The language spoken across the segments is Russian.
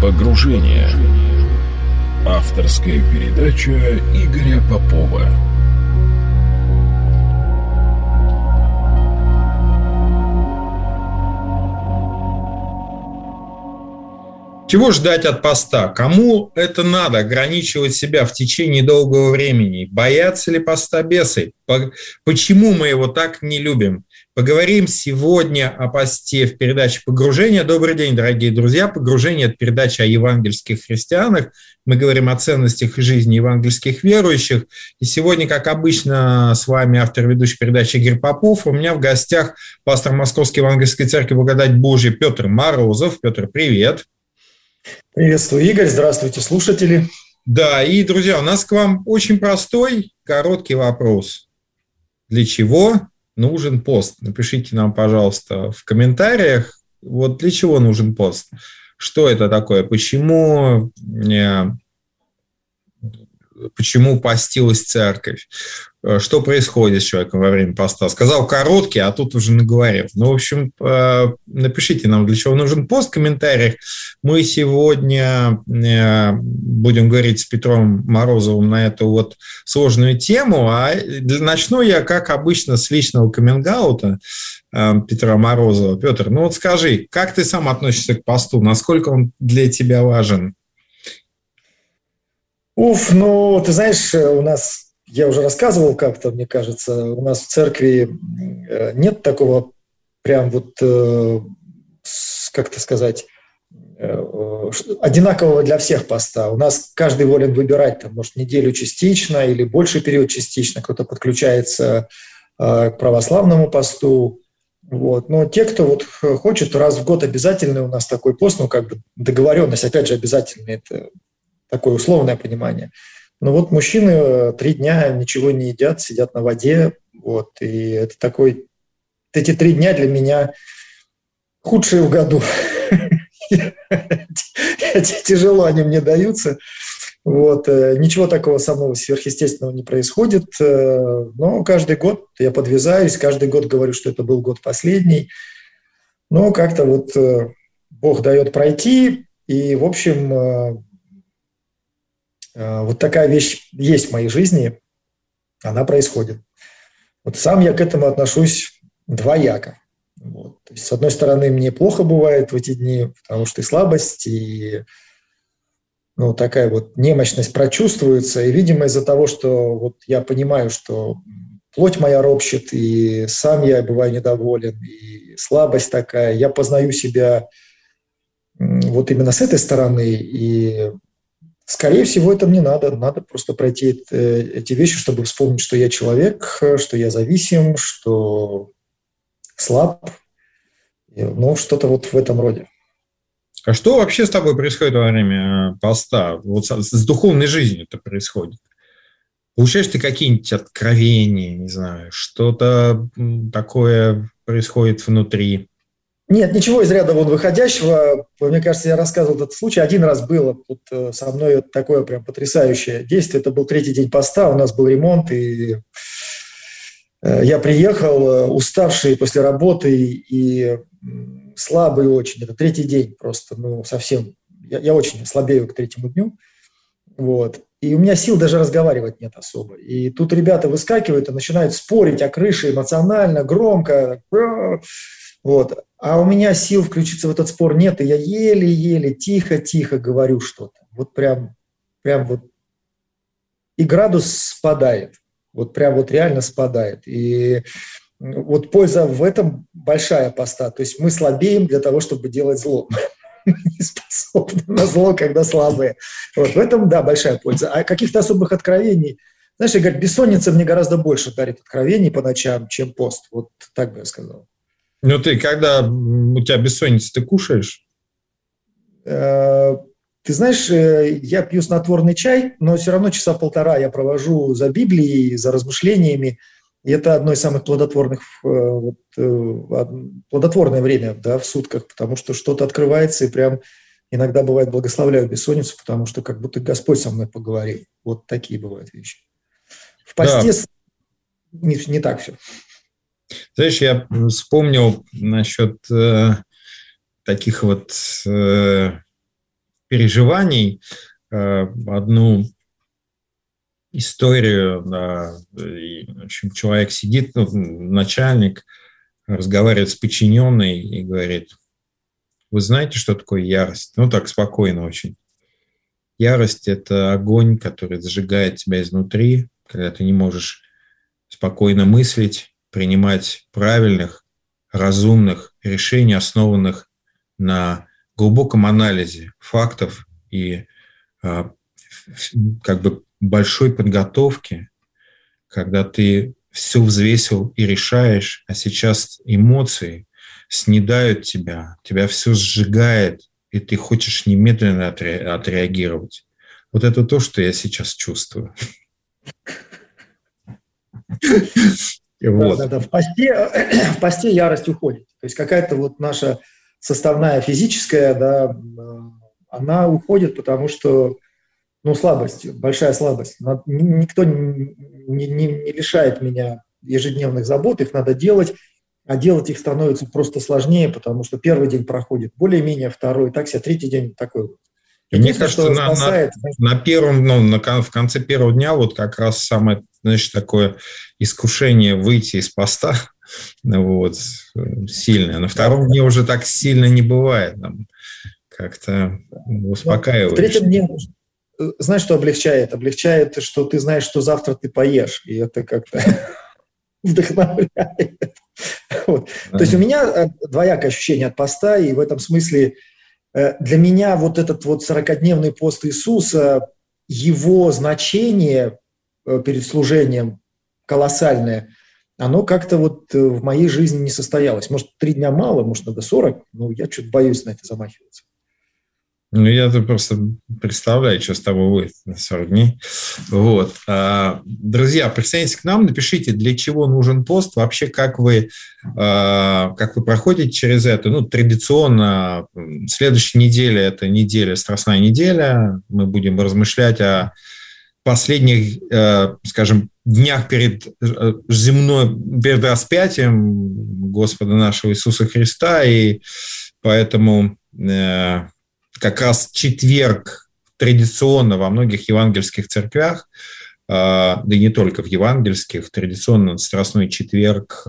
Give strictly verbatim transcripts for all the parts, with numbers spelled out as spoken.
Погружение. Авторская передача Игоря Попова. Чего ждать от поста? Кому это надо ограничивать себя в течение долгого времени? Боятся ли поста бесы? Почему мы его так не любим? Поговорим сегодня о посте в передаче «Погружение». Добрый день, дорогие друзья. «Погружение» – это передача о евангельских христианах. Мы говорим о ценностях и жизни евангельских верующих. И сегодня, как обычно, с вами автор ведущей передачи Игорь Попов. У меня в гостях пастор Московской евангельской церкви «Благодать Божия» Петр Морозов. Петр, привет. Приветствую, Игорь. Здравствуйте, слушатели. Да, и, друзья, у нас к вам очень простой, короткий вопрос. Для чего нужен пост? Напишите нам, пожалуйста, в комментариях, вот для чего нужен пост. Что это такое? Почему, почему постилась церковь? Что происходит с человеком во время поста? Сказал короткий, а тут уже наговорил. Ну, в общем, напишите нам, для чего нужен пост в комментариях. Мы сегодня будем говорить с Петром Морозовым на эту вот сложную тему. А начну я, как обычно, с личного каминг-аута Петра Морозова. Петр, ну вот скажи, как ты сам относишься к посту? Насколько он для тебя важен? Уф, ну, ты знаешь, у нас... Я уже рассказывал как-то, мне кажется, у нас в церкви нет такого прям вот, как это сказать, одинакового для всех поста. У нас каждый волен выбирать, там, может, неделю частично или больший период частично. Кто-то подключается к православному посту. Вот. Но те, кто вот хочет, раз в год обязательно у нас такой пост, ну, как бы договоренность, опять же, обязательно, это такое условное понимание. Ну вот мужчины три дня ничего не едят, сидят на воде, вот, и это такой, эти три дня для меня худшие в году. Тяжело они мне даются, вот, ничего такого самого сверхъестественного не происходит, но каждый год я подвязаюсь, каждый год говорю, что это был год последний, но как-то вот Бог дает пройти, и, в общем, вот такая вещь есть в моей жизни, она происходит. Вот сам я к этому отношусь двояко. Вот. То есть, с одной стороны, мне плохо бывает в эти дни, потому что и слабость, и ну, такая вот немощность прочувствуется. И, видимо, из-за того, что вот я понимаю, что плоть моя ропщет, и сам я бываю недоволен, и слабость такая, я познаю себя вот именно с этой стороны, и скорее всего, это мне надо. Надо просто пройти эти вещи, чтобы вспомнить, что я человек, что я зависим, что слаб. Ну, что-то вот в этом роде. А что вообще с тобой происходит во время поста? Вот с духовной жизнью это происходит? Получаешь ты какие-нибудь откровения, не знаю, что-то такое происходит внутри? Нет, ничего из ряда вон выходящего. Мне кажется, я рассказывал этот случай. Один раз было вот со мной такое прям потрясающее действие. Это был третий день поста, у нас был ремонт, и я приехал уставший после работы и слабый очень. Это третий день просто, ну, совсем. Я, я очень слабею к третьему дню. Вот. И у меня сил даже разговаривать нет особо. И тут ребята выскакивают и начинают спорить о крыше эмоционально, громко. Вот. А у меня сил включиться в этот спор нет, и я еле-еле, тихо-тихо говорю что-то. Вот прям, прям вот. И градус спадает. Вот прям вот реально спадает. И вот польза в этом большая поста. То есть мы слабеем для того, чтобы делать зло. Мы не способны на зло, когда слабые. Вот в этом, да, большая польза. А каких-то особых откровений... Знаешь, Игорь, бессонница мне гораздо больше дарит откровений по ночам, чем пост. Вот так бы я сказал. Ну, ты, когда у тебя бессонница, ты кушаешь? Ты знаешь, я пью снотворный чай, но все равно часа полтора я провожу за Библией, за размышлениями. И это одно из самых плодотворных, вот, плодотворное время, да, в сутках, потому что что-то открывается, и прям иногда бывает благословляю бессонницу, потому что как будто Господь со мной поговорил. Вот такие бывают вещи. В посте да. не, не так все. Знаешь, я вспомнил насчет э, таких вот э, переживаний одну историю. Да, и, в общем, человек сидит, ну, начальник, разговаривает с подчиненной и говорит: вы знаете, что такое ярость? Ну, так спокойно очень. Ярость – это огонь, который зажигает тебя изнутри, когда ты не можешь спокойно мыслить, принимать правильных, разумных решений, основанных на глубоком анализе фактов и а, как бы большой подготовке, когда ты все взвесил и решаешь, а сейчас эмоции снедают тебя, тебя все сжигает, и ты хочешь немедленно отре- отреагировать. Вот это то, что я сейчас чувствую. Да, да, да. В посте, в посте ярость уходит. То есть какая-то вот наша составная физическая, да, она уходит, потому что, ну, слабость, большая слабость. Никто не, не, не лишает меня ежедневных забот, их надо делать, а делать их становится просто сложнее, потому что первый день проходит более-менее, второй, так себе, третий день такой вот. Мне кажется, на, спасает, на, на первом, ну, на, в конце первого дня вот как раз самое, значит, такое искушение выйти из поста, вот, сильное. На втором дне уже так сильно не бывает, там, как-то успокаивает. В третьем дне, знаешь, что облегчает? Облегчает, что ты знаешь, что завтра ты поешь, и это как-то вдохновляет. Вот. То есть у меня двоякое ощущение от поста, и в этом смысле для меня вот этот вот сорокадневный пост Иисуса, его значение перед служением колоссальное, оно как-то вот в моей жизни не состоялось. Может, три дня мало, может, надо сорок, но я что-то боюсь на это замахиваться. Ну, я просто представляю, что с тобой будет на сорок дней. Вот. Друзья, присоединяйтесь к нам, напишите, для чего нужен пост, вообще, как вы, как вы проходите через это. Ну, традиционно, следующая неделя – это неделя, страстная неделя. Мы будем размышлять о последних, скажем, днях перед земной, перед распятием Господа нашего Иисуса Христа, и поэтому как раз четверг традиционно во многих евангельских церквях, да и не только в евангельских, традиционно Страстной четверг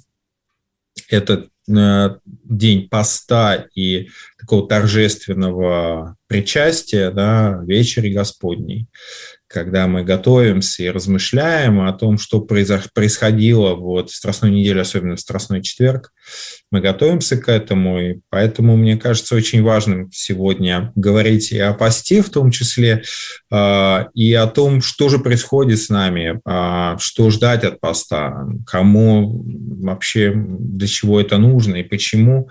– это день поста и такого торжественного причастия, да, вечери Господней, когда мы готовимся и размышляем о том, что происходило вот в Страстной неделе, особенно в Страстной четверг. Мы готовимся к этому, и поэтому, мне кажется, очень важным сегодня говорить и о посте в том числе, и о том, что же происходит с нами, что ждать от поста, кому вообще, для чего это нужно и почему,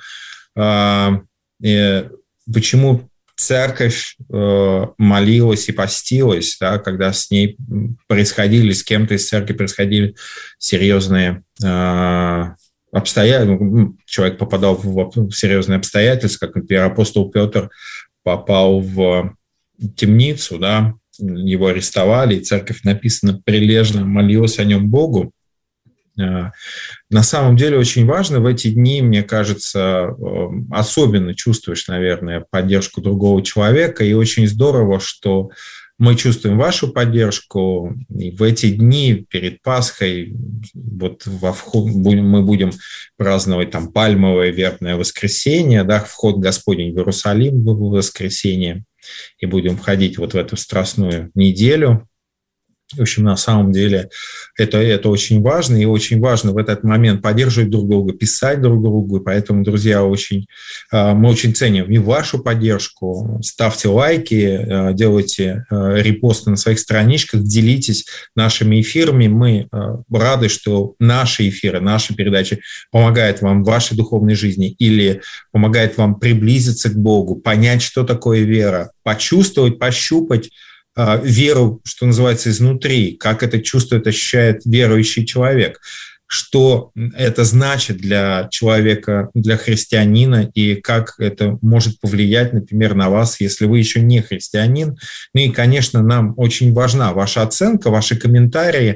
и почему церковь молилась и постилась, да, когда с ней происходили, с кем-то из церкви происходили серьезные обстоятельства. Человек попадал в серьезные обстоятельства, как, например, апостол Петр попал в темницу, да, его арестовали, и церковь, написано, прилежно молилась о нем Богу. На самом деле очень важно в эти дни, мне кажется, особенно чувствуешь, наверное, поддержку другого человека, и очень здорово, что мы чувствуем вашу поддержку, и в эти дни перед Пасхой вот во вход, мы будем праздновать там Пальмовое вербное воскресенье, да, вход Господень в Иерусалим в воскресенье, и будем входить вот в эту страстную неделю. В общем, на самом деле это, это очень важно, и очень важно в этот момент поддерживать друг друга, писать друг другу, и поэтому, друзья, очень, мы очень ценим и вашу поддержку. Ставьте лайки, делайте репосты на своих страничках, делитесь нашими эфирами. Мы рады, что наши эфиры, наши передачи помогают вам в вашей духовной жизни или помогают вам приблизиться к Богу, понять, что такое вера, почувствовать, пощупать веру, что называется, изнутри, как это чувствует, ощущает верующий человек, что это значит для человека, для христианина, и как это может повлиять, например, на вас, если вы еще не христианин. Ну и, конечно, нам очень важна ваша оценка, ваши комментарии,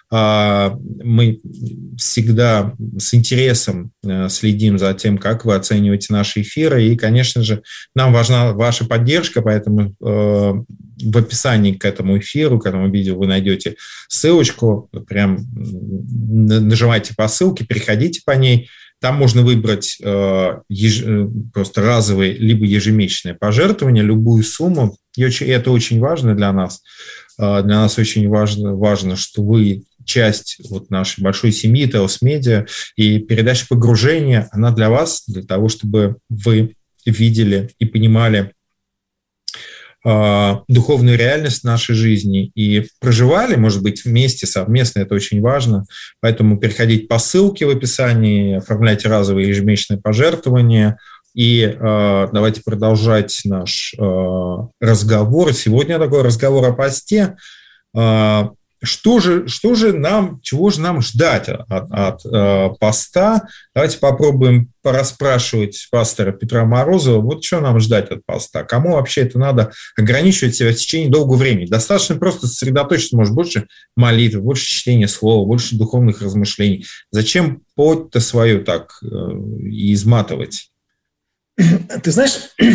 Мы всегда с интересом следим за тем, как вы оцениваете наши эфиры. И, конечно же, нам важна ваша поддержка, поэтому в описании к этому эфиру, к этому видео вы найдете ссылочку. Прям нажимайте по ссылке, переходите по ней. Там можно выбрать еж... просто разовые либо ежемесячные пожертвования, любую сумму. И это очень важно для нас. Для нас очень важно, важно что вы часть вот нашей большой семьи Теос Медиа, и передача «Погружение», она для вас, для того, чтобы вы видели и понимали э, духовную реальность нашей жизни и проживали, может быть, вместе, совместно, это очень важно. Поэтому переходите по ссылке в описании, оформляйте разовые ежемесячные пожертвования. И э, давайте продолжать наш э, разговор. Сегодня такой разговор о посте. Э, что же, что же нам, чего же нам ждать от, от э, поста? Давайте попробуем порасспрашивать пастора Петра Морозова. Вот что нам ждать от поста? Кому вообще это надо ограничивать себя в течение долгого времени? Достаточно просто сосредоточиться, может, больше молитвы, больше чтения слова, больше духовных размышлений. Зачем плоть-то свою так э, изматывать? Ты знаешь,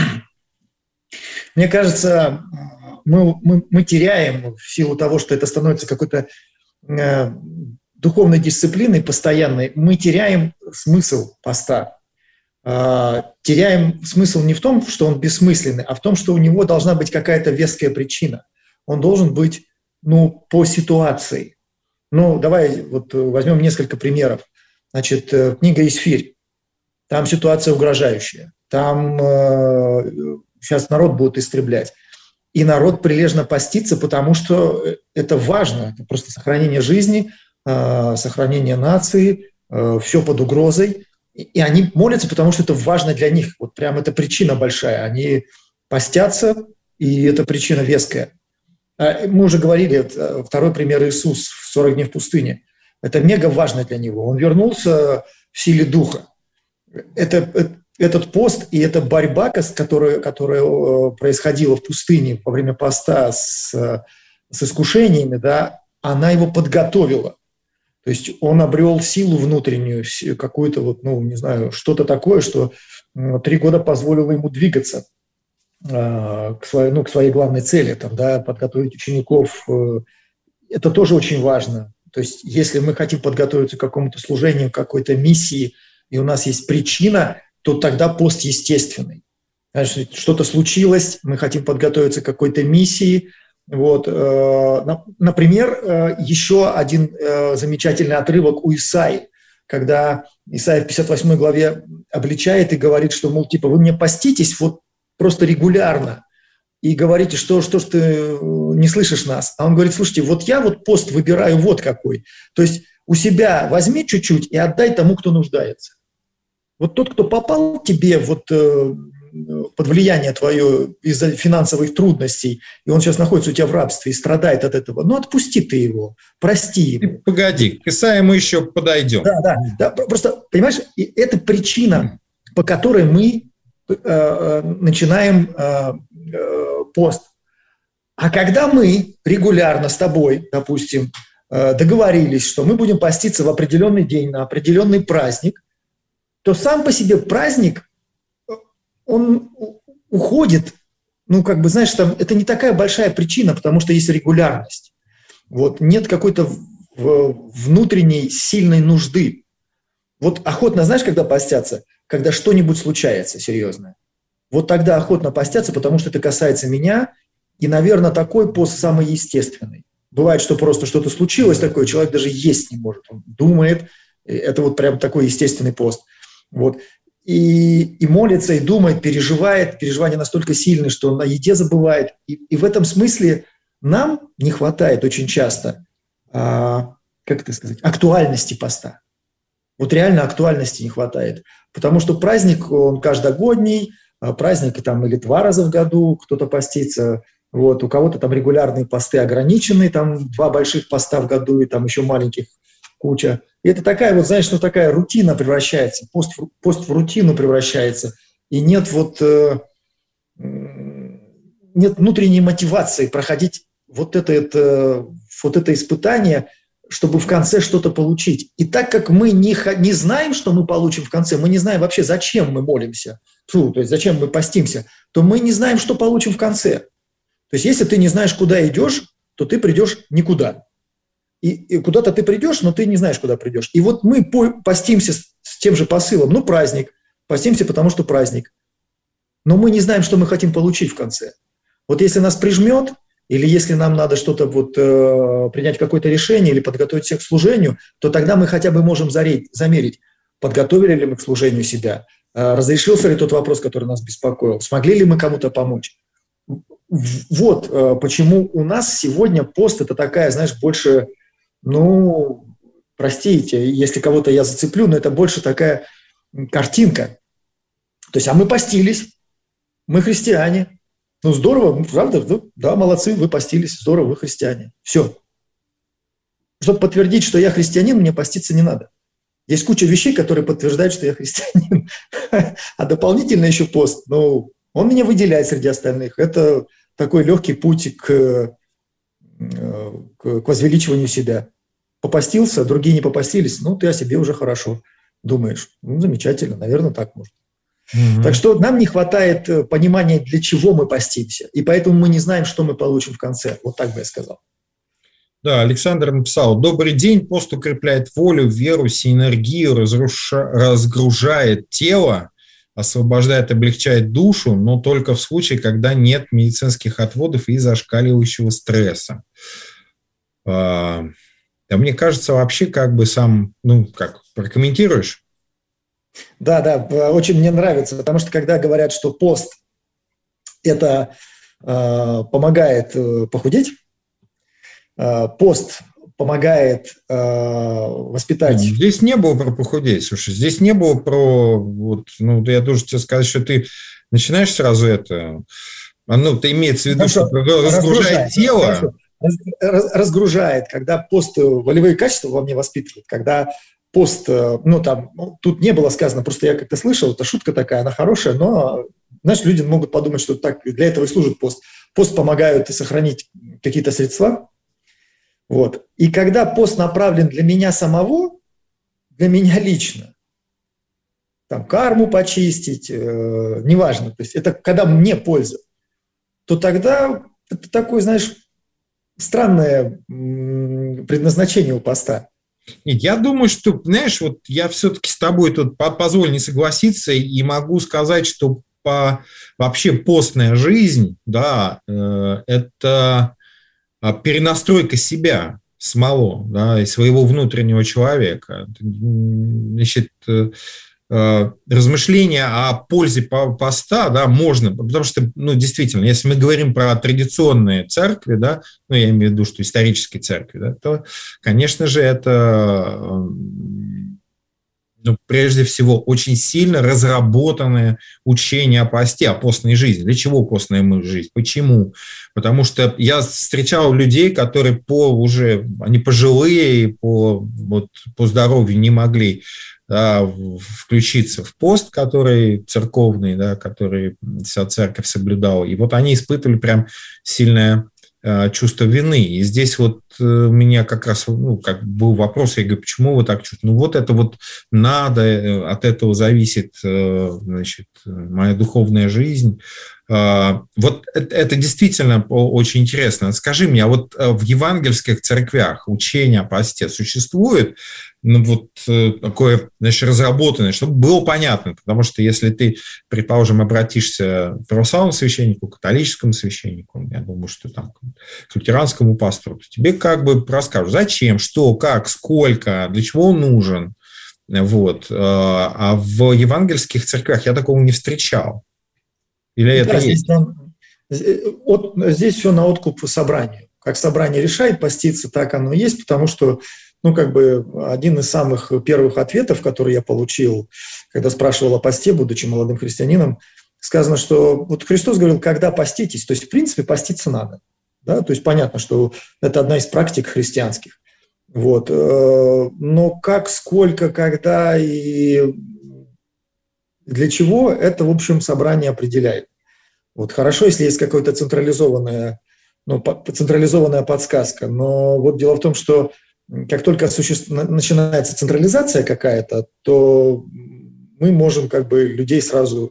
мне кажется, мы, мы, мы теряем в силу того, что это становится какой-то э, духовной дисциплиной постоянной, мы теряем смысл поста. Э, теряем смысл не в том, что он бессмысленный, а в том, что у него должна быть какая-то веская причина. Он должен быть, ну, по ситуации. Ну, давай вот возьмем несколько примеров. Значит, книга «Исфирь». Там ситуация угрожающая. Там э, сейчас народ будут истреблять. И народ прилежно постится, потому что это важно. Это просто сохранение жизни, э, сохранение нации, э, все под угрозой. И, и они молятся, потому что это важно для них. Вот прям это причина большая. Они постятся, и это причина веская. Мы уже говорили, второй пример Иисус в сорок дней в пустыне. Это мега важно для него. Он вернулся в силе духа. Это, этот пост и эта борьба, которая, которая происходила в пустыне во время поста с, с искушениями, да, она его подготовила. То есть он обрел силу внутреннюю, какую-то, вот, ну, не знаю, что-то такое, что три года позволило ему двигаться э, к, своей, ну, к своей главной цели, там, да, подготовить учеников. Э, это тоже очень важно. То есть если мы хотим подготовиться к какому-то служению, к какой-то миссии, и у нас есть причина, то тогда пост естественный. Значит, что-то случилось, мы хотим подготовиться к какой-то миссии. Вот. Например, еще один замечательный отрывок у Исаии, когда Исаия в пятьдесят восьмой главе обличает и говорит, что, мол, типа, вы мне поститесь вот просто регулярно и говорите, что, что ж ты не слышишь нас. А он говорит, слушайте, вот я вот пост выбираю вот какой. То есть у себя возьми чуть-чуть и отдай тому, кто нуждается. Вот тот, кто попал тебе вот, э, под влияние твое из-за финансовых трудностей, и он сейчас находится у тебя в рабстве и страдает от этого, ну отпусти ты его, прости его. Погоди, к Исаии мы еще подойдем. Да, да, да, просто, понимаешь, это причина, по которой мы э, начинаем э, э, пост. А когда мы регулярно с тобой, допустим, э, договорились, что мы будем поститься в определенный день, на определенный праздник, то сам по себе праздник, он уходит, ну, как бы, знаешь, там, это не такая большая причина, потому что есть регулярность. Вот, нет какой-то внутренней сильной нужды. Вот охотно, знаешь, когда постятся? Когда что-нибудь случается серьезное. Вот тогда охотно постятся, потому что это касается меня, и, наверное, такой пост самый естественный. Бывает, что просто что-то случилось такое, человек даже есть не может, он думает, это вот прям такой естественный пост. Вот. И, и молится, и думает, переживает. Переживания настолько сильные, что он на еде забывает. И, и в этом смысле нам не хватает очень часто, а, как это сказать, актуальности поста. Вот реально актуальности не хватает. Потому что праздник, он каждогодний, праздник там или два раза в году кто-то постится. Вот. У кого-то там регулярные посты ограниченные, там два больших поста в году и там еще маленьких куча. И это такая вот, знаешь, ну такая рутина превращается, пост, пост в рутину превращается. И нет вот э, нет внутренней мотивации проходить вот это, это, вот это испытание чтобы в конце что-то получить. И так как мы не, не знаем, что мы получим в конце, мы не знаем вообще, зачем мы молимся, фу, то есть зачем мы постимся, то мы не знаем, что получим в конце. То есть если ты не знаешь, куда идешь, то ты придешь никуда. И, и куда-то ты придешь, но ты не знаешь, куда придешь. И вот мы постимся с, с тем же посылом. Ну, праздник. Постимся, потому что праздник. Но мы не знаем, что мы хотим получить в конце. Вот если нас прижмет, или если нам надо что-то вот, э, принять какое-то решение или подготовить всех к служению, то тогда мы хотя бы можем зареть, замерить, подготовили ли мы к служению себя, э, разрешился ли тот вопрос, который нас беспокоил, смогли ли мы кому-то помочь. Вот э, почему у нас сегодня пост – это такая, знаешь, больше, ну, простите, если кого-то я зацеплю, но это больше такая картинка. То есть, а мы постились, мы христиане. Ну, здорово, правда? Ну, да, молодцы, вы постились, здорово, вы христиане. Все. Чтобы подтвердить, что я христианин, мне поститься не надо. Есть куча вещей, которые подтверждают, что я христианин. А дополнительно еще пост, ну, он меня выделяет среди остальных. Это такой легкий путь к, к, к возвеличиванию себя. Попостился, другие не попостились, ну, ты о себе уже хорошо думаешь. Ну, замечательно, наверное, так можно. Mm-hmm. Так что нам не хватает понимания, для чего мы постимся, и поэтому мы не знаем, что мы получим в конце. Вот так бы я сказал. Да, Александр написал: добрый день, пост укрепляет волю, веру, синергию, разруша... разгружает тело, освобождает, облегчает душу, но только в случае, когда нет медицинских отводов и зашкаливающего стресса. А, да, мне кажется, вообще как бы сам, ну как, прокомментируешь? Да, да, очень мне нравится, потому что когда говорят, что пост это э, помогает э, похудеть, э, пост помогает э, воспитать. Здесь не было про похудеть, слушай, здесь не было про, вот, ну, я должен тебе сказать, что ты начинаешь сразу это, ну, это имеется в виду, Хорошо. что разгружает тело. Хорошо. Разгружает, когда пост волевые качества во мне воспитывает, когда пост, ну, там, ну, тут не было сказано, просто я как-то слышал, это шутка такая, она хорошая, но, знаешь, люди могут подумать, что так, для этого и служит пост. Пост помогает сохранить какие-то средства. Вот. И когда пост направлен для меня самого, для меня лично, там, карму почистить, э, неважно, то есть это когда мне польза, то тогда это такое, знаешь, странное м- предназначение у поста. Нет, я думаю, что, знаешь, вот я все-таки с тобой тут позволь не согласиться и могу сказать, что по, вообще постная жизнь, да, э, это перенастройка себя самого, да, и своего внутреннего человека. Значит, э, размышления о пользе поста, да, можно, потому что, ну, действительно, если мы говорим про традиционные церкви, да, ну, я имею в виду, что исторические церкви, да, то, конечно же, это, ну, прежде всего, очень сильно разработанное учение о посте, о постной жизни. Для чего постная жизнь? Почему? Потому что я встречал людей, которые по уже, они пожилые, по, вот, по здоровью не могли, да, включиться в пост, который церковный, да, который вся церковь соблюдала. И вот они испытывали прям сильное э, чувство вины. И здесь вот э, у меня как раз, ну, как был вопрос, я говорю, почему вы так чувствуете? Ну, вот это вот надо, от этого зависит, э, значит, моя духовная жизнь. Э, вот это, это действительно очень интересно. Скажи мне, а вот в евангельских церквях учение о посте существует? Ну, вот э, такое, значит, разработанное, чтобы было понятно, потому что если ты, предположим, обратишься к православному священнику, к католическому священнику, я думаю, что там к лютеранскому пастору, то тебе как бы расскажут, зачем, что, как, сколько, для чего он нужен. Вот. А в евангельских церквях я такого не встречал. Или да, это здесь, есть? там, от, здесь все на откуп собранию. Как собрание решает поститься, так оно и есть, потому что, ну, как бы один из самых первых ответов, который я получил, когда спрашивал о посте, будучи молодым христианином, сказано, что вот Христос говорил, когда поститесь, то есть, в принципе, поститься надо. Да? То есть, понятно, что это одна из практик христианских. Вот. Но как, сколько, когда и для чего, это, в общем, собрание определяет. Вот хорошо, если есть какая-то централизованная, ну, централизованная подсказка, но вот дело в том, что как только суще... начинается централизация какая-то, то мы можем как бы людей сразу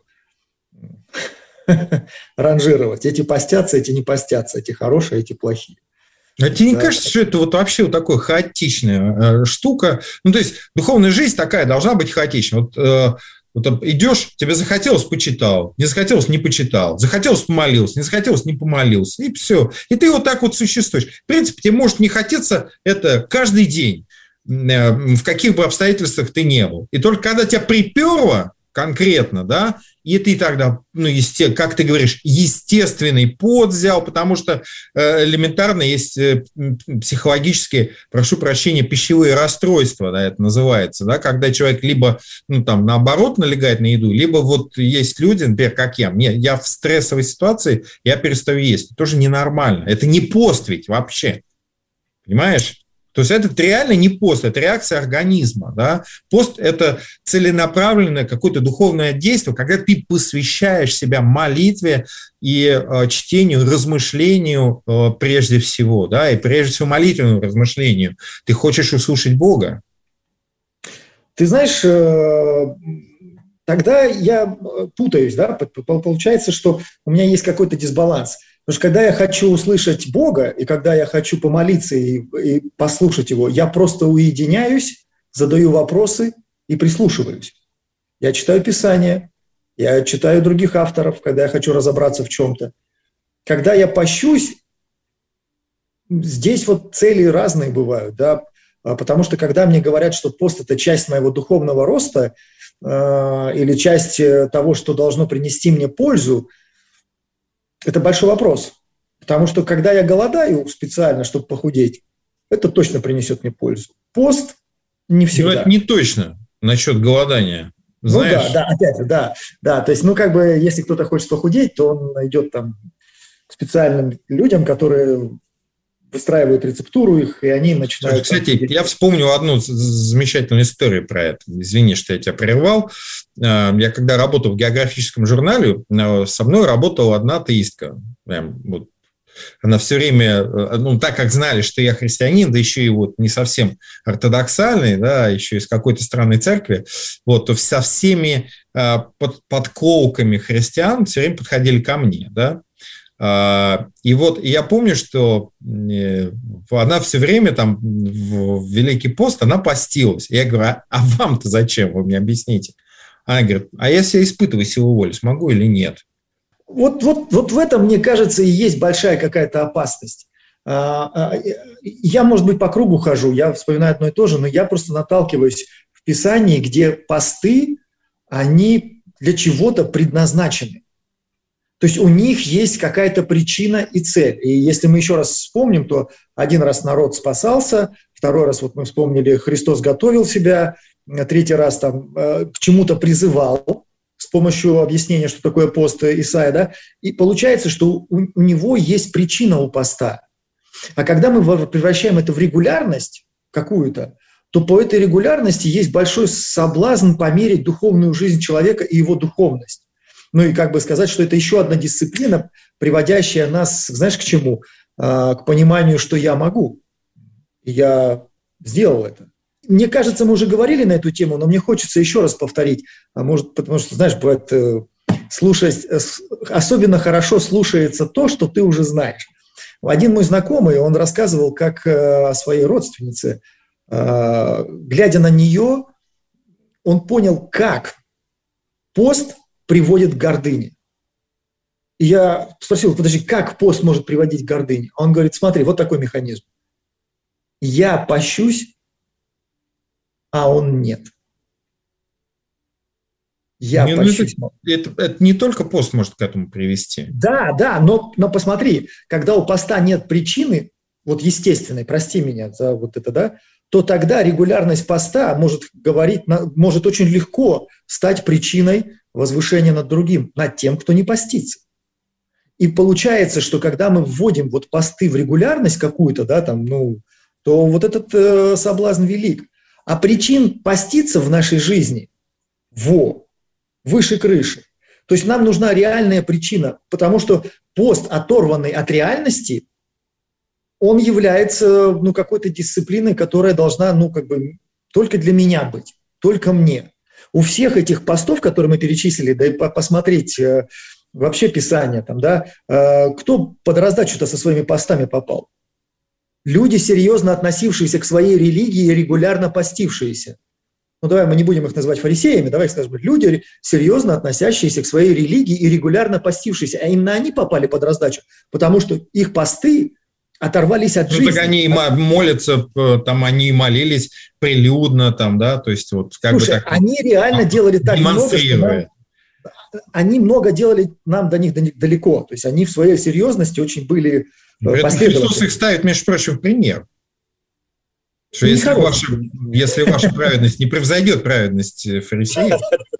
ранжировать. Эти постятся, эти не постятся, эти хорошие, эти плохие. А тебе не Да. кажется, что это вот вообще вот такая хаотичная э, штука? Ну, то есть духовная жизнь такая должна быть хаотичной. Вот, э, вот идешь, тебе захотелось – почитал, не захотелось – не почитал, захотелось – помолился, не захотелось – не помолился, и все. И ты вот так вот существуешь. В принципе, тебе может не хотеться это каждый день, э, в каких бы обстоятельствах ты не был. И только когда тебя приперло конкретно, да, и ты тогда, ну, есте, как ты говоришь, естественный пот взял, потому что э, элементарно есть э, психологические, прошу прощения, пищевые расстройства, да, это называется, да, когда человек либо, ну, там, наоборот налегает на еду, либо вот есть люди, например, как я, мне, я в стрессовой ситуации, я перестаю есть, это тоже ненормально, это не пост ведь вообще, понимаешь? То есть это реально не пост, это реакция организма. Да? Пост – это целенаправленное какое-то духовное действие, когда ты посвящаешь себя молитве и э, чтению, размышлению э, прежде всего, да? И прежде всего молитвенному размышлению. Ты хочешь услышать Бога. Ты знаешь, э, тогда я путаюсь, да? Получается, что у меня есть какой-то дисбаланс. Потому что когда я хочу услышать Бога, и когда я хочу помолиться и, и послушать Его, я просто уединяюсь, задаю вопросы и прислушиваюсь. Я читаю Писание, я читаю других авторов, когда я хочу разобраться в чем-то. Когда я пощусь, здесь вот цели разные бывают, да, потому что когда мне говорят, что пост – это часть моего духовного роста э, или часть того, что должно принести мне пользу, это большой вопрос, потому что когда я голодаю специально, чтобы похудеть, это точно принесет мне пользу. Пост не всегда. Ну, это не точно насчет голодания. Знаешь? Ну да, да, опять же, да, да. То есть, ну как бы, если кто-то хочет похудеть, то он идет там к специальным людям, которые выстраивают рецептуру их, и они начинают... Кстати, там... я вспомнил одну замечательную историю про это. Извини, что я тебя прервал. Я когда работал в географическом журнале, со мной работала одна атеистка. Вот. Она все время, ну, так как знали, что я христианин, да еще и вот не совсем ортодоксальный, да, еще из какой-то странной церкви, вот, то со всеми под, подколками христиан все время подходили ко мне, да. И вот я помню, что она все время там в Великий пост, она постилась. Я говорю, а, а вам-то зачем? Вы мне объясните. Она говорит, а я себя испытываю силу воли, смогу или нет? Вот, вот, вот в этом, мне кажется, и есть большая какая-то опасность. Я, может быть, по кругу хожу, я вспоминаю одно и то же, но я просто наталкиваюсь в Писании, где посты, они для чего-то предназначены. То есть у них есть какая-то причина и цель. И если мы еще раз вспомним, то один раз народ спасался, второй раз, вот мы вспомнили, Христос готовил себя, третий раз там к чему-то призывал с помощью объяснения, что такое пост Исаия, да, и получается, что у, у него есть причина у поста. А когда мы превращаем это в регулярность какую-то, то по этой регулярности есть большой соблазн померить духовную жизнь человека и его духовность. Ну и как бы сказать, что это еще одна дисциплина, приводящая нас, знаешь, к чему? К пониманию, что я могу. И я сделал это. Мне кажется, мы уже говорили на эту тему, но мне хочется еще раз повторить. А может, потому что, знаешь, бывает, слушать, особенно хорошо слушается то, что ты уже знаешь. Один мой знакомый, он рассказывал, как о своей родственнице, глядя на нее, он понял, как пост приводит к гордыне. И я спросил, подожди, как пост может приводить к гордыне? Он говорит, смотри, вот такой механизм. Я пощусь, а он нет. Я не, пощусь. Ну, это, это, это не только пост может к этому привести. Да, да, но, но посмотри, когда у поста нет причины, вот естественной, прости меня за вот это, да, то тогда регулярность поста может говорить, может очень легко стать причиной возвышения над другим, над тем, кто не постится. И получается, что когда мы вводим вот посты в регулярность какую-то, да, там, ну, то вот этот э, соблазн велик. А причин поститься в нашей жизни, во, выше крыши. То есть нам нужна реальная причина, потому что пост, оторванный от реальности, он является, ну, какой-то дисциплиной, которая должна, ну, как бы, только для меня быть, только мне. У всех этих постов, которые мы перечислили, да и посмотреть э, вообще Писание, там, да, э, кто под раздачу-то со своими постами попал? Люди, серьезно относившиеся к своей религии и регулярно постившиеся. Ну, давай мы не будем их называть фарисеями, давай скажем, люди, серьезно относящиеся к своей религии и регулярно постившиеся. А именно они попали под раздачу, потому что их посты оторвались от ну, жизни. Так они молятся, там они молились прилюдно, там, да, то есть вот как Слушай, бы так. Они реально делали так много, что нам, они много делали нам до них далеко. То есть они в своей серьезности очень были последовательны. Христос их ставит, между прочим, в пример. Что если ваша, если ваша праведность не превзойдет праведность фарисеев.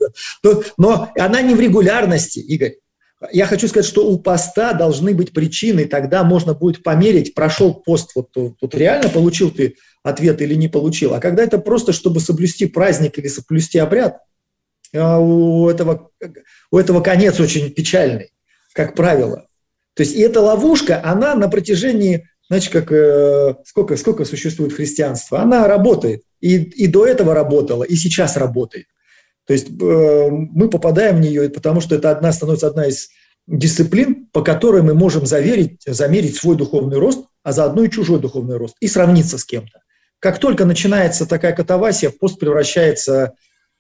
Но она не в регулярности, Игорь. Я хочу сказать, что у поста должны быть причины, тогда можно будет померить, прошел пост, вот тут реально получил ты ответ или не получил. А когда это просто, чтобы соблюсти праздник или соблюсти обряд, у этого, у этого конец очень печальный, как правило. То есть и эта ловушка, она на протяжении, значит, как, э, сколько, сколько существует христианство, она работает. И, и до этого работала, и сейчас работает. То есть э, мы попадаем в нее, потому что это одна, становится одна из дисциплин, по которой мы можем заверить, замерить свой духовный рост, а заодно и чужой духовный рост, и сравниться с кем-то. Как только начинается такая катавасия, пост превращается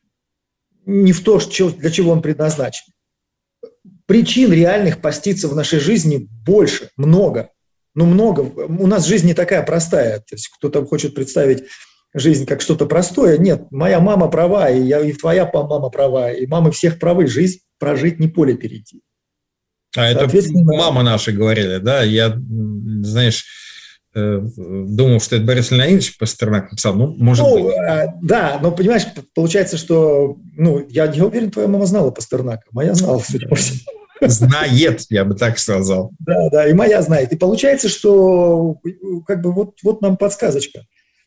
не в то, для чего он предназначен. Причин реальных поститься в нашей жизни больше, много. Ну, много. У нас жизнь не такая простая. То есть кто-то хочет представить жизнь как что-то простое. Нет, моя мама права, и, я, и твоя мама права, и мамы всех правы. Жизнь прожить, не поле перейти. А это мама наша говорили, да? Я, знаешь, думал, что это Борис Леонидович Пастернак написал. Ну, может ну, быть. Да, но, понимаешь, получается, что... Ну, я не уверен, твоя мама знала Пастернака. Моя знала, судя по всему. Знает, я бы так сказал. Да, да, и моя знает. И получается, что как бы вот, вот нам подсказочка.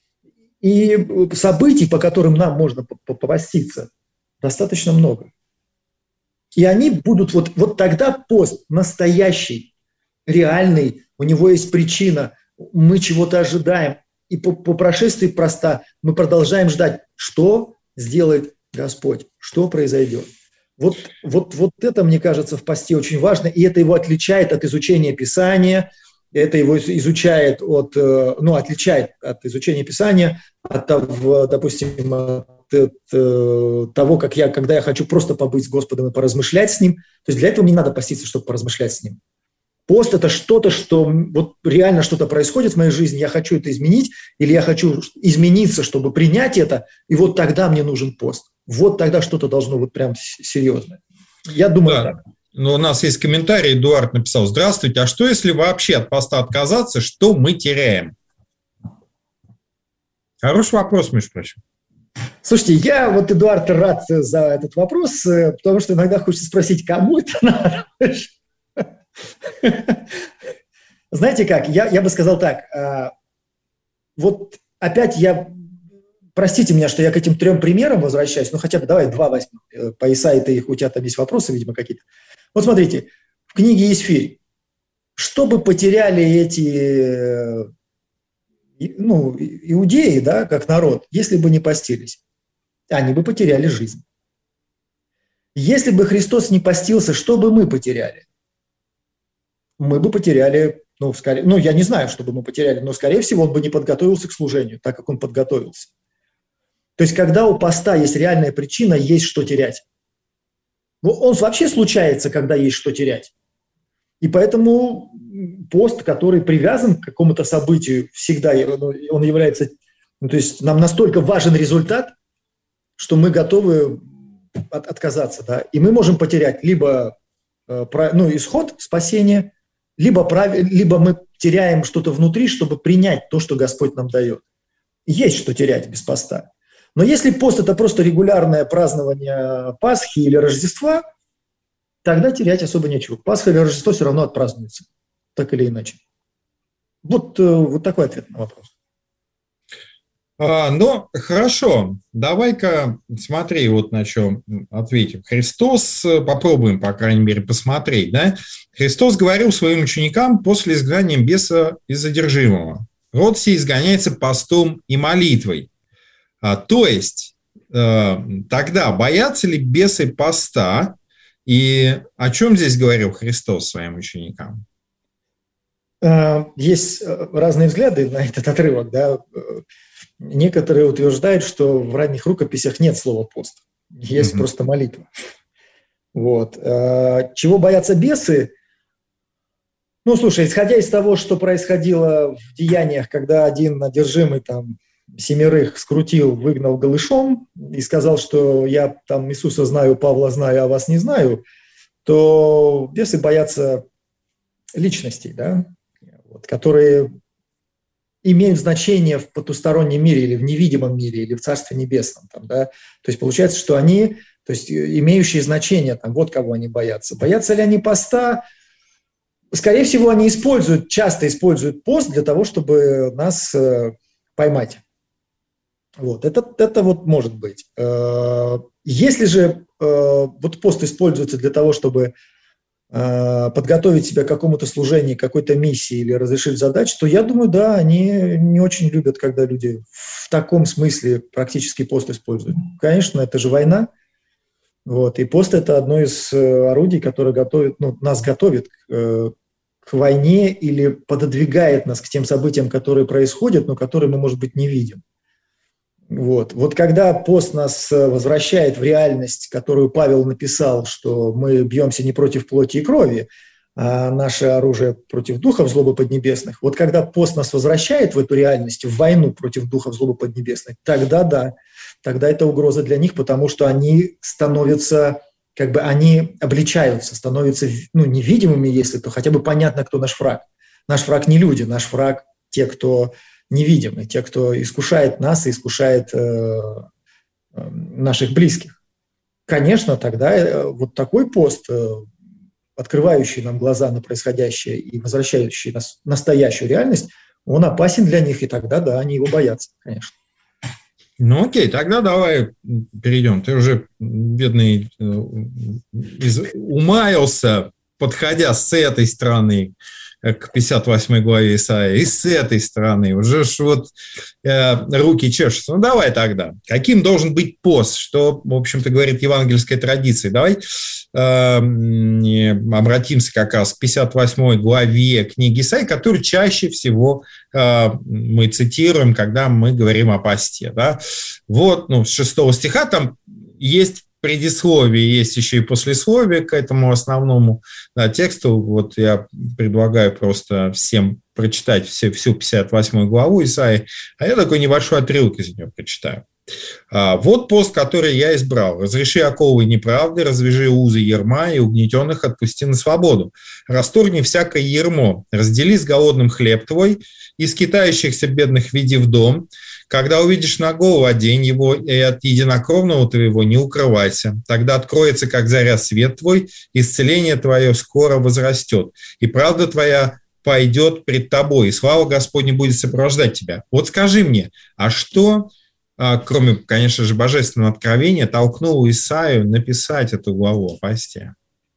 И событий, по которым нам можно попаститься, достаточно много. И они будут, вот, вот тогда пост настоящий, реальный, у него есть причина, мы чего-то ожидаем. И по, по прошествии проста мы продолжаем ждать, что сделает Господь, что произойдет. Вот, вот, вот это, мне кажется, в посте очень важно, и это его отличает от изучения Писания, это его изучает от, ну, отличает от изучения Писания, от того, допустим, от, от того, как я, когда я хочу просто побыть с Господом и поразмышлять с Ним. То есть для этого мне не надо поститься, чтобы поразмышлять с Ним. Пост – это что-то, что вот реально что-то происходит в моей жизни, я хочу это изменить, или я хочу измениться, чтобы принять это, и вот тогда мне нужен пост. Вот тогда что-то должно быть прям серьезное. Я думаю, да. Так. Но у нас есть комментарий, Эдуард написал: здравствуйте, а что если вообще от поста отказаться, что мы теряем? Хороший вопрос, между прочим. Слушайте, я вот, Эдуард, рад за этот вопрос, потому что иногда хочется спросить, кому это надо. Знаете как, я, я бы сказал так, вот опять я... Простите меня, что я к этим трем примерам возвращаюсь, но хотя бы давай два возьмем. По Исаии-то их, у тебя там есть вопросы, видимо, какие-то. Вот смотрите, в книге Исфирь, что бы потеряли эти, ну, иудеи, да, как народ, если бы не постились? Они бы потеряли жизнь. Если бы Христос не постился, что бы мы потеряли? Мы бы потеряли, ну, скорее, ну, я не знаю, что бы мы потеряли, но, скорее всего, он бы не подготовился к служению, так как он подготовился. То есть, когда у поста есть реальная причина, есть что терять. Он вообще случается, когда есть что терять. И поэтому пост, который привязан к какому-то событию, всегда он является... Ну, то есть, нам настолько важен результат, что мы готовы от, отказаться. Да? И мы можем потерять либо ну, исход спасения, либо, прав... либо мы теряем что-то внутри, чтобы принять то, что Господь нам дает. Есть что терять без поста. Но если пост – это просто регулярное празднование Пасхи или Рождества, тогда терять особо нечего. Пасха или Рождество все равно отпразднуется, так или иначе. Вот, вот такой ответ на вопрос. А, ну, хорошо, давай-ка смотри, вот на чем ответим. Христос, попробуем, по крайней мере, посмотреть, да? Христос говорил своим ученикам после изгнания беса из одержимого: род сей изгоняется постом и молитвой. А, то есть, э, тогда боятся ли бесы поста? И о чем здесь говорил Христос своим ученикам? Есть разные взгляды на этот отрывок, да. Некоторые утверждают, что в ранних рукописях нет слова «пост», есть mm-hmm. просто молитва. Вот. Чего боятся бесы? Ну, слушай, исходя из того, что происходило в деяниях, когда один одержимый там семерых скрутил, выгнал голышом и сказал, что я там Иисуса знаю, Павла знаю, а вас не знаю, то бесы боятся личностей, да, вот, которые имеют значение в потустороннем мире или в невидимом мире, или в Царстве Небесном. Там, да? То есть получается, что они, то есть имеющие значение, там, вот кого они боятся. Боятся ли они поста? Скорее всего, они используют, часто используют пост для того, чтобы нас э, поймать. Вот, это, это вот может быть. Если же вот пост используется для того, чтобы подготовить себя к какому-то служению, какой-то миссии или разрешить задачу, то я думаю, да, они не очень любят, когда люди в таком смысле практически пост используют. Конечно, это же война. Вот, и пост – это одно из орудий, которое готовит, ну, нас готовит к, к войне или пододвигает нас к тем событиям, которые происходят, но которые мы, может быть, не видим. Вот. Вот когда пост нас возвращает в реальность, которую Павел написал, что мы бьемся не против плоти и крови, а наше оружие против духов злобы поднебесных, вот когда пост нас возвращает в эту реальность, в войну против духов злобы поднебесных, тогда да, тогда это угроза для них, потому что они становятся, как бы они обличаются, становятся, ну, невидимыми, если то, хотя бы понятно, кто наш враг. Наш враг не люди, наш враг те, кто невидимы, те, кто искушает нас и искушает э, э, наших близких. Конечно, тогда э, вот такой пост, э, открывающий нам глаза на происходящее и возвращающий нас в настоящую реальность, он опасен для них, и тогда, да, они его боятся, конечно. Ну окей, тогда давай перейдем. Ты уже, бедный, из... умаялся, подходя с этой стороны к пятьдесят восьмой главе Исаии, и с этой стороны уже ж вот э, руки чешутся. Ну, давай тогда. Каким должен быть пост, что, в общем-то, говорит евангельская традиция? Давай э, обратимся как раз к пятьдесят восьмой главе книги Исаии, которую чаще всего э, мы цитируем, когда мы говорим о посте. Да? Вот, ну, с шестого стиха там есть предисловие, есть еще и послесловие к этому основному, да, тексту. Вот я предлагаю просто всем прочитать все, всю пятьдесят восьмую главу Исаии, а я такой небольшой отрывок из нее прочитаю. «Вот пост, который я избрал. Разреши оковы неправды, развяжи узы ярма, и угнетенных отпусти на свободу. Расторгни всякое ярмо, раздели с голодным хлеб твой, и скитающихся бедных веди в дом. Когда увидишь нагого, одень его, и от единокровного твоего не укрывайся. Тогда откроется, как заря, свет твой, исцеление твое скоро возрастет, и правда твоя пойдет пред тобой, и слава Господня будет сопровождать тебя». Вот скажи мне, а что, кроме, конечно же, божественного откровения, толкнуло Исаию написать эту главу о посте?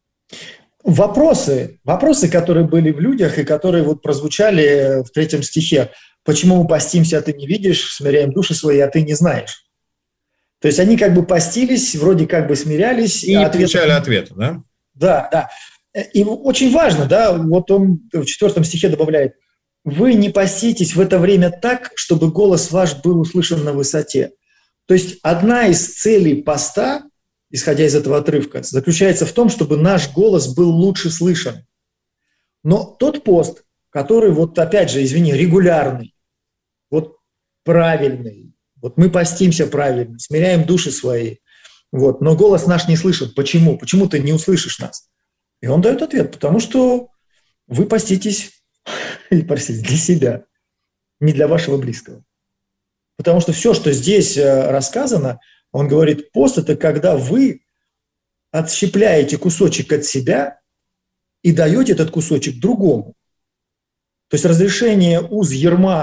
Вопросы, вопросы, которые были в людях и которые вот прозвучали в третьем стихе. «Почему мы постимся, а ты не видишь, смиряем души свои, а ты не знаешь». То есть они как бы постились, вроде как бы смирялись. И не получали ответа, да? Да, да. И очень важно, да, вот он в четвертом стихе добавляет: «Вы не поститесь в это время так, чтобы голос ваш был услышан на высоте». То есть одна из целей поста, исходя из этого отрывка, заключается в том, чтобы наш голос был лучше слышен. Но тот пост, который, вот опять же, извини, регулярный, вот правильный, вот мы постимся правильно, смиряем души свои, вот, но голос наш не слышен. Почему? Почему ты не услышишь нас? И он дает ответ: потому что вы поститесь, простите, для себя, не для вашего близкого. Потому что все, что здесь рассказано, он говорит, пост – это когда вы отщепляете кусочек от себя и даете этот кусочек другому. То есть разрешение уз ярма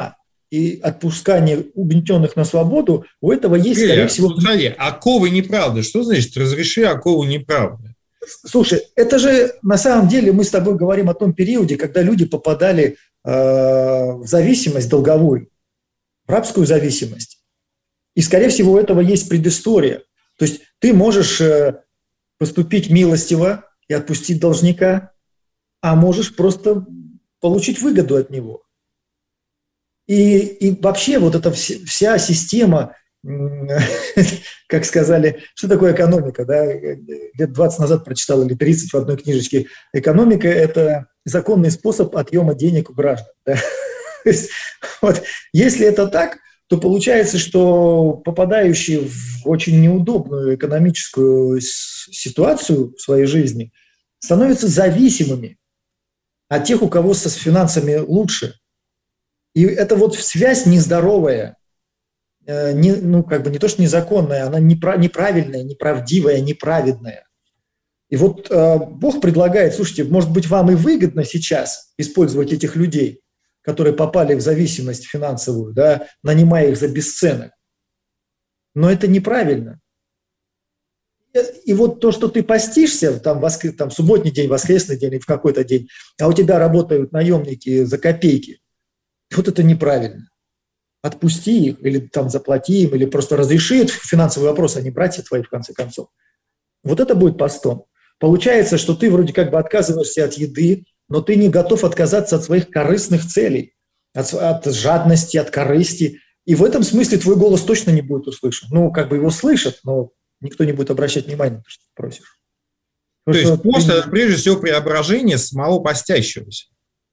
и отпускание угнетенных на свободу, у этого есть, Илья, скорее всего... Смотри, оковы неправды. Что значит разреши оковы неправды? Слушай, это же на самом деле мы с тобой говорим о том периоде, когда люди попадали э, в зависимость долговую, в рабскую зависимость. И, скорее всего, у этого есть предыстория. То есть ты можешь э, поступить милостиво и отпустить должника, а можешь просто получить выгоду от него. И, и вообще вот эта вся система, как сказали, что такое экономика, да? Лет двадцать назад прочитал или тридцать в одной книжечке. Экономика – это законный способ отъема денег у граждан. Да? То есть, вот, если это так, то получается, что попадающие в очень неудобную экономическую ситуацию в своей жизни становятся зависимыми от тех, у кого со финансами лучше. И это вот связь нездоровая, не, ну, как бы не то, что незаконная, она неправильная, неправдивая, неправедная. И вот э, Бог предлагает, слушайте, может быть, вам и выгодно сейчас использовать этих людей, которые попали в зависимость финансовую, да, нанимая их за бесценок. Но это неправильно. И вот то, что ты постишься, там, воскр... там субботний день, воскресный день или в какой-то день, а у тебя работают наемники за копейки, вот это неправильно. Отпусти их, или там заплати им, или просто разреши этот финансовый вопрос, а не братья твои, в конце концов. Вот это будет постом. Получается, что ты вроде как бы отказываешься от еды, но ты не готов отказаться от своих корыстных целей, от, от жадности, от корысти. И в этом смысле твой голос точно не будет услышан. Ну, как бы его слышат, но никто не будет обращать внимания на то, что ты просишь. То Потому есть пост – ты... это прежде всего преображение самого постящегося.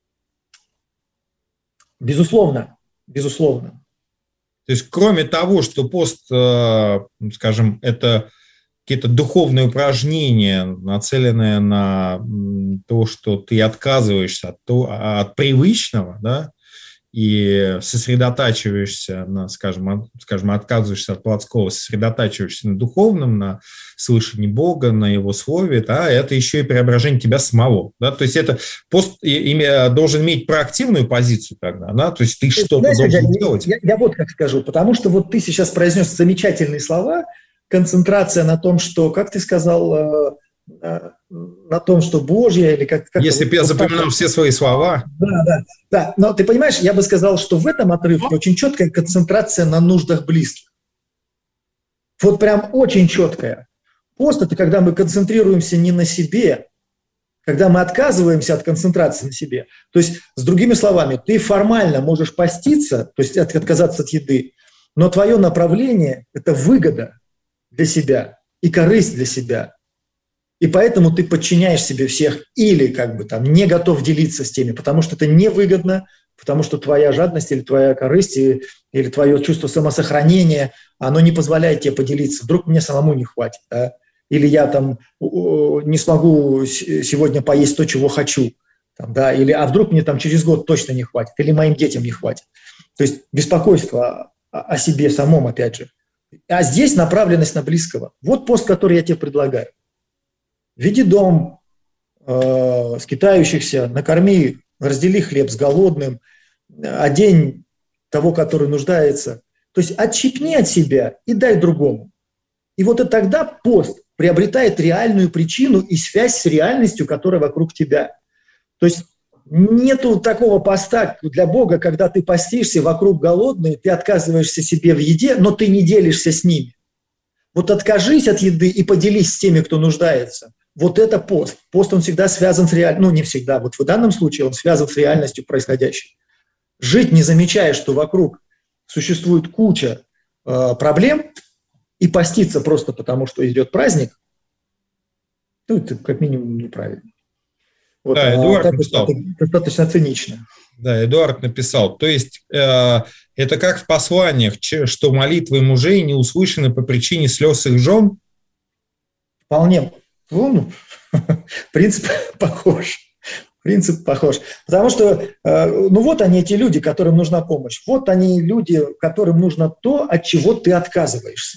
Безусловно, безусловно. То есть кроме того, что пост, скажем, это какие-то духовные упражнения, нацеленные на то, что ты отказываешься от, то, от привычного, да, и сосредотачиваешься на, скажем, от, скажем, отказываешься от плотского, сосредотачиваешься на духовном, на слышании Бога, на Его Слове, да, это еще и преображение тебя самого. Да, то есть это пост имя, должен иметь проактивную позицию тогда, да, то есть ты что-то Знаешь, должен я, делать. Я, я вот как скажу, потому что вот ты сейчас произнес замечательные слова, концентрация на том, что, как ты сказал, на том, что Божье, или как... как Если бы я запоминал все свои слова. Да, да, да. Но ты понимаешь, я бы сказал, что в этом отрывке очень четкая концентрация на нуждах близких. Вот прям очень четкая. Пост – это когда мы концентрируемся не на себе, когда мы отказываемся от концентрации на себе. То есть, с другими словами, ты формально можешь поститься, то есть отказаться от еды, но твое направление – это выгода для себя и корысть для себя. И поэтому ты подчиняешь себе всех или как бы там не готов делиться с теми, потому что это невыгодно, потому что твоя жадность или твоя корысть или твое чувство самосохранения, оно не позволяет тебе поделиться. Вдруг мне самому не хватит, да? Или я там не смогу сегодня поесть то, чего хочу, там, да? Или а вдруг мне там через год точно не хватит, или моим детям не хватит. То есть беспокойство о, о себе самом, опять же. А здесь направленность на близкого. Вот пост, который я тебе предлагаю. Веди дом э, скитающихся, накорми, раздели хлеб с голодным, одень того, который нуждается. То есть отщипни от себя и дай другому. И вот и тогда пост приобретает реальную причину и связь с реальностью, которая вокруг тебя. То есть нету такого поста для Бога, когда ты постишься, вокруг голодные, ты отказываешься себе в еде, но ты не делишься с ними. Вот откажись от еды и поделись с теми, кто нуждается. Вот это пост. Пост, он всегда связан с реальностью. Ну, не всегда. Вот в данном случае он связан с реальностью происходящей. Жить, не замечая, что вокруг существует куча э, проблем, и поститься просто потому, что идет праздник, ну, это как минимум неправильно. Вот, да, Эдуард написал. Достаточно цинично. Да, Эдуард написал. То есть э, это как в посланиях, что молитвы мужей не услышаны по причине слез их жен? Вполне. Ну, принцип похож. Принцип похож. Потому что, э, ну вот они, эти люди, которым нужна помощь. Вот они, люди, которым нужно то, от чего ты отказываешься.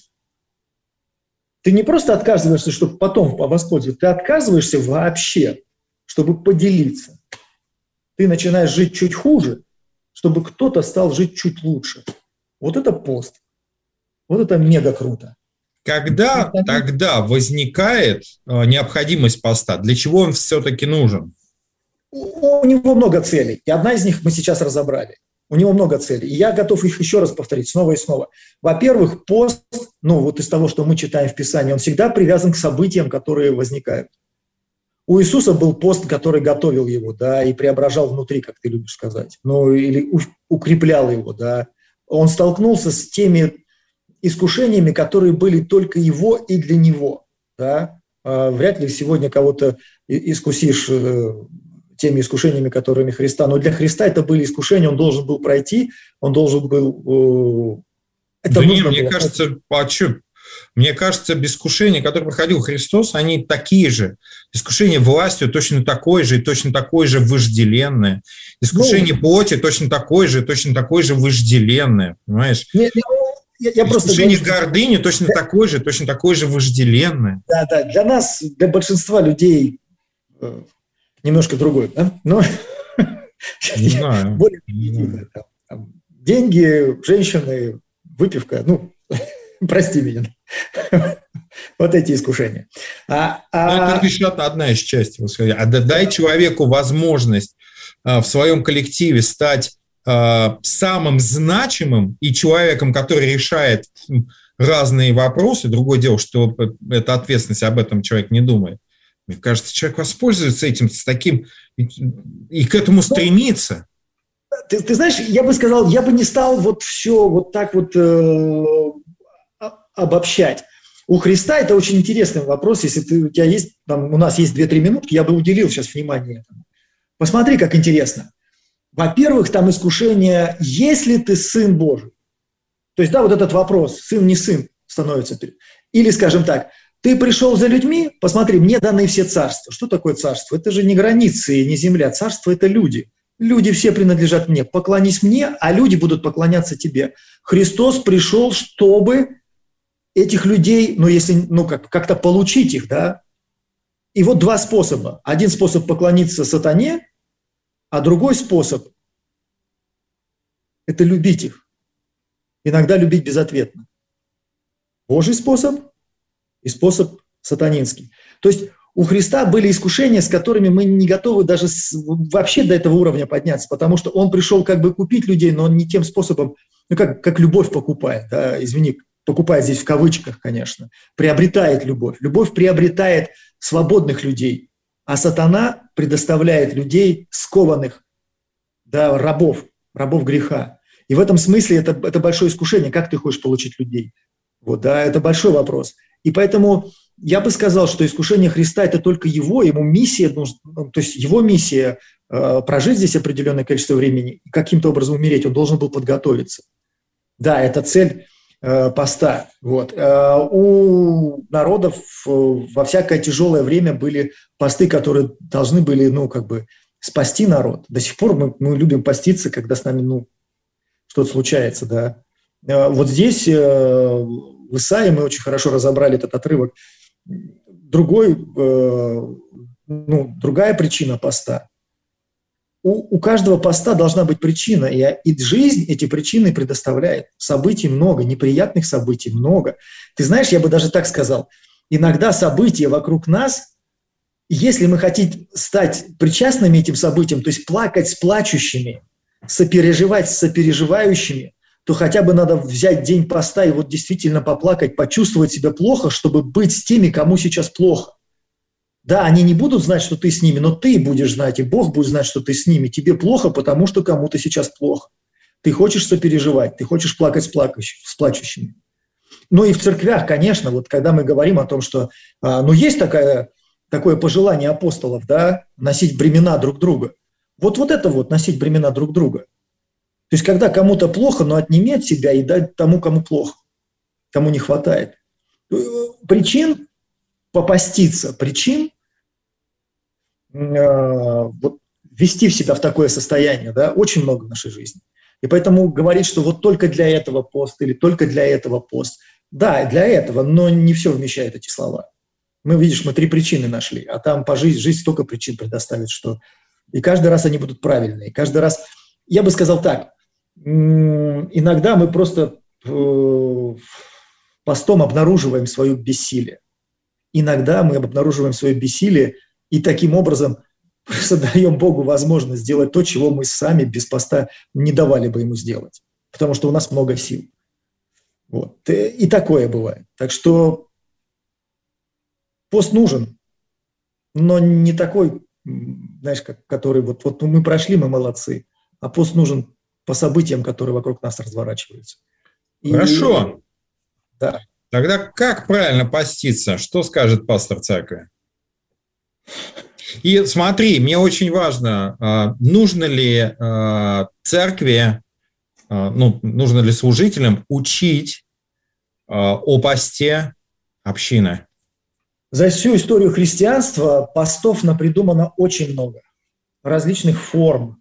Ты не просто отказываешься, чтобы потом воспользоваться, ты отказываешься вообще, чтобы поделиться. Ты начинаешь жить чуть хуже, чтобы кто-то стал жить чуть лучше. Вот это пост. Вот это мега круто. Когда тогда возникает необходимость поста? Для чего он все-таки нужен? У него много целей, и одна из них мы сейчас разобрали. У него много целей, и я готов их еще раз повторить снова и снова. Во-первых, пост, ну вот из того, что мы читаем в Писании, он всегда привязан к событиям, которые возникают. У Иисуса был пост, который готовил его, да, и преображал внутри, как ты любишь сказать, ну или укреплял его, да. Он столкнулся с теми искушениями, которые были только его и для него, да. Вряд ли сегодня кого-то искусишь теми искушениями, которыми Христа. Но для Христа это были искушения, он должен был пройти, он должен был... Это да не, мне было. кажется, а что? Мне кажется, искушения, которые проходил Христос, они такие же. Искушение властью точно такое же, и точно такое же вожделенное. Искушение ну, плоти точно такое же, точно такое же вожделенное. Понимаешь? Не, я, я Искушение просто говорю, гордыни точно да, такое же, точно такое же вожделенное. Да, да. Для нас, для большинства людей... Немножко другой, да? Но не знаю. Более не там, там, деньги, женщины, выпивка, ну, прости меня. Вот эти искушения. А, а... Это лишь одна из частей. А дай человеку возможность в своем коллективе стать самым значимым и человеком, который решает разные вопросы. Другое дело, что это ответственность, об этом человек не думает. Мне кажется, человек воспользуется этим с таким и, и к этому стремится. Ты, ты знаешь, я бы сказал, я бы не стал вот все вот так вот э, обобщать. У Христа это очень интересный вопрос. Если ты, у тебя есть, там, у нас есть две-три минутки, я бы уделил сейчас внимание этому. Посмотри, как интересно. Во-первых, там искушение, если ты сын Божий. То есть, да, вот этот вопрос, сын не сын становится. Или, скажем так, ты пришел за людьми, посмотри, мне даны все царства. Что такое царство? Это же не границы и не земля. Царство – это люди. Люди все принадлежат мне. Поклонись мне, а люди будут поклоняться тебе. Христос пришел, чтобы этих людей, ну, если, ну, как, как-то получить их, да. И вот два способа. Один способ поклониться сатане, а другой способ – это любить их. Иногда любить безответно. Божий способ – и способ сатанинский. То есть у Христа были искушения, с которыми мы не готовы даже с, вообще до этого уровня подняться, потому что он пришел как бы купить людей, но он не тем способом, ну как, как любовь покупает, да, извини, покупает здесь в кавычках, конечно, приобретает любовь. Любовь приобретает свободных людей, а сатана предоставляет людей скованных, да, рабов, рабов греха. И в этом смысле это, это большое искушение, как ты хочешь получить людей. Вот, да, это большой вопрос. И поэтому я бы сказал, что искушение Христа – это только его, ему миссия, то есть его миссия э, прожить здесь определенное количество времени и каким-то образом умереть, он должен был подготовиться. Да, это цель э, поста. Вот. Э, у народов э, во всякое тяжелое время были посты, которые должны были, ну, как бы спасти народ. До сих пор мы, мы любим поститься, когда с нами, ну, что-то случается, да. Э, вот здесь... Э, В Исаии мы очень хорошо разобрали этот отрывок. Другой, э, ну, другая причина поста. У, у каждого поста должна быть причина, и, и жизнь эти причины предоставляет. Событий много, неприятных событий много. Ты знаешь, я бы даже так сказал, иногда события вокруг нас, если мы хотим стать причастными этим событиям, то есть плакать с плачущими, сопереживать с сопереживающими, то хотя бы надо взять день поста и вот действительно поплакать, почувствовать себя плохо, чтобы быть с теми, кому сейчас плохо. Да, они не будут знать, что ты с ними, но ты будешь знать, и Бог будет знать, что ты с ними. Тебе плохо, потому что кому-то сейчас плохо. Ты хочешь сопереживать, ты хочешь плакать с, плакающими, с плачущими. Ну и в церквях, конечно, вот когда мы говорим о том, что ну, есть такая, такое пожелание апостолов, да, носить бремена друг друга. Вот, вот это вот, носить бремена друг друга. То есть, когда кому-то плохо, но отними от себя и дай тому, кому плохо, кому не хватает. Причин попаститься, причин э, вот, ввести в себя в такое состояние, да, очень много в нашей жизни. И поэтому говорить, что вот только для этого пост или только для этого пост. Да, для этого, но не все вмещает эти слова. Мы, видишь, мы три причины нашли, а там по жизни, жизнь столько причин предоставит, что и каждый раз они будут правильные. Каждый раз я бы сказал так, иногда мы просто постом обнаруживаем свое бессилие. Иногда мы обнаруживаем свое бессилие и таким образом просто даем Богу возможность сделать то, чего мы сами без поста не давали бы ему сделать, потому что у нас много сил. Вот. И такое бывает. Так что пост нужен, но не такой, знаешь, как, который вот, вот мы прошли, мы молодцы, а пост нужен по событиям, которые вокруг нас разворачиваются. И, Хорошо. Да. Тогда как правильно поститься? Что скажет пастор церкви? И смотри, мне очень важно, нужно ли церкви, ну, нужно ли служителям учить о посте общины? За всю историю христианства постов напридумано очень много, различных форм.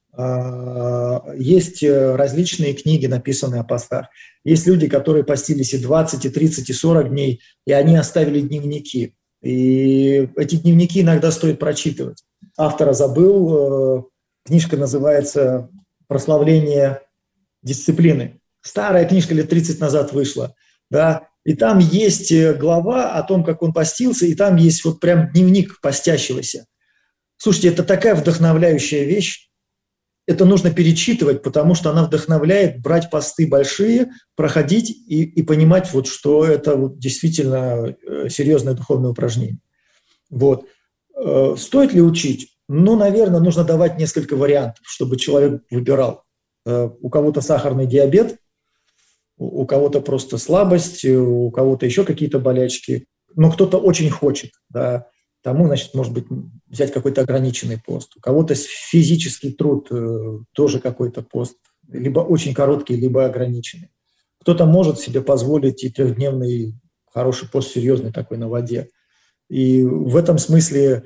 Есть различные книги, написанные о постах. Есть люди, которые постились и двадцать, и тридцать, и сорок дней, и они оставили дневники. И эти дневники иногда стоит прочитывать. Автора забыл, книжка называется «Прославление дисциплины». Старая книжка лет тридцать назад вышла, да, и там есть глава о том, как он постился, и там есть вот прям дневник постящегося. Слушайте, это такая вдохновляющая вещь. Это нужно перечитывать, потому что она вдохновляет брать посты большие, проходить и, и понимать, вот, что это вот действительно серьезное духовное упражнение. Вот. Стоит ли учить? Ну, наверное, нужно давать несколько вариантов, чтобы человек выбирал. У кого-то сахарный диабет, у кого-то просто слабость, у кого-то еще какие-то болячки. Но кто-то очень хочет, да. Тому, значит, может быть, взять какой-то ограниченный пост. У кого-то физический труд, э, тоже какой-то пост, либо очень короткий, либо ограниченный. Кто-то может себе позволить и трехдневный хороший пост, серьезный такой на воде. И в этом смысле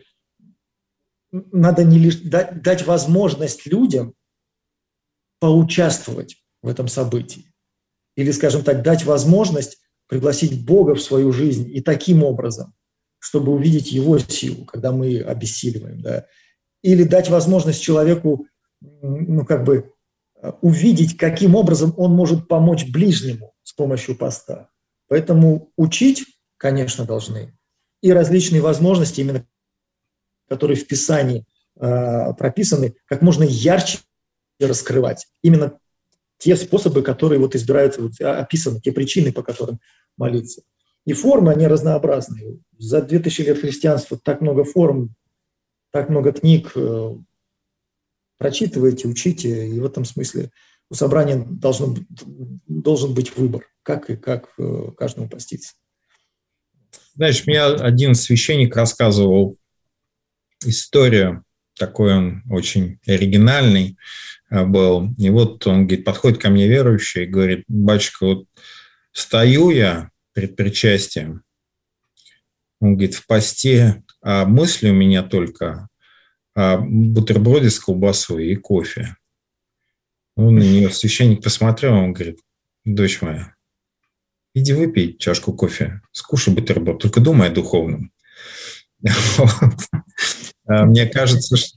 надо не лишь дать, дать возможность людям поучаствовать в этом событии. Или, скажем так, дать возможность пригласить Бога в свою жизнь и таким образом, чтобы увидеть его силу, когда мы обессиливаем, да. Или дать возможность человеку, ну, как бы, увидеть, каким образом он может помочь ближнему с помощью поста. Поэтому учить, конечно, должны. И различные возможности, именно которые в Писании э, прописаны, как можно ярче раскрывать. Именно те способы, которые вот избираются, вот, описаны, те причины, по которым молиться. И формы, они разнообразные. За две тысячи лет христианства так много форм, так много книг. Прочитывайте, учите. И в этом смысле у собрания должно, должен быть выбор, как и как каждому поститься. Знаешь, мне один священник рассказывал историю, такой он очень оригинальный был. И вот он, говорит, подходит ко мне верующий и говорит: батюшка, вот стою я перед причастием, он говорит, в посте, а мысли у меня только о бутерброде с колбасой и кофе. Он на нее, священник, посмотрел, он говорит: дочь моя, иди выпей чашку кофе, скушай бутерброд, только думай о духовном. Мне кажется, что...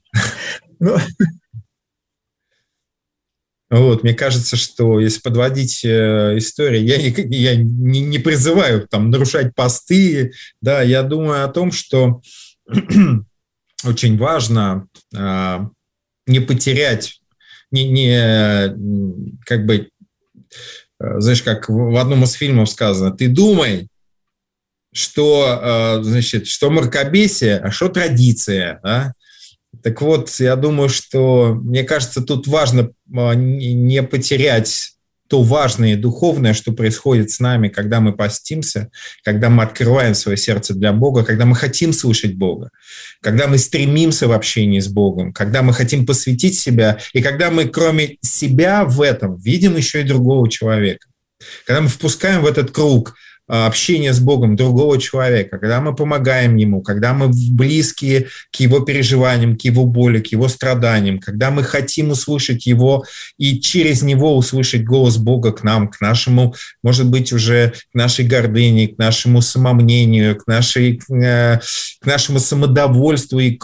Вот, мне кажется, что если подводить э, историю, я, я не, не призываю там нарушать посты, да, я думаю о том, что очень важно э, не потерять, не, не как бы, э, знаешь, как в одном из фильмов сказано, ты думай, что, э, значит, что мракобесие, а что традиция, да? Так вот, я думаю, что, мне кажется, тут важно не потерять то важное и духовное, что происходит с нами, когда мы постимся, когда мы открываем свое сердце для Бога, когда мы хотим слышать Бога, когда мы стремимся в общении с Богом, когда мы хотим посвятить себя, и когда мы, кроме себя в этом, видим еще и другого человека. Когда мы впускаем в этот круг общения с Богом другого человека, когда мы помогаем ему, когда мы близкие к его переживаниям, к его боли, к его страданиям, когда мы хотим услышать его и через него услышать голос Бога к нам, к нашему, может быть, уже к нашей гордыне, к нашему самомнению, к, нашей, к нашему самодовольству и к,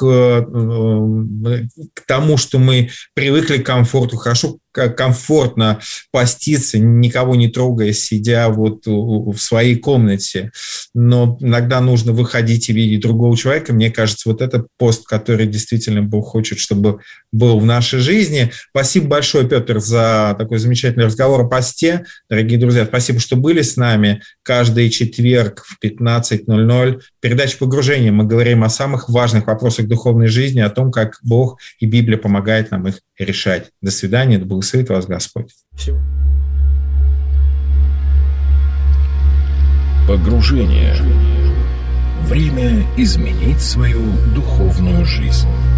к тому, что мы привыкли к комфорту, хорошо комфортно поститься, никого не трогая, сидя вот в своей комнате. Но иногда нужно выходить и видеть другого человека. Мне кажется, вот это пост, который действительно Бог хочет, чтобы был в нашей жизни. Спасибо большое, Петр, за такой замечательный разговор о посте. Дорогие друзья, спасибо, что были с нами. Каждый четверг в пятнадцать ноль ноль передача «Погружение». Мы говорим о самых важных вопросах духовной жизни, о том, как Бог и Библия помогают нам их решать. До свидания, да благословит вас Господь. Всего. Погружение. Время изменить свою духовную жизнь.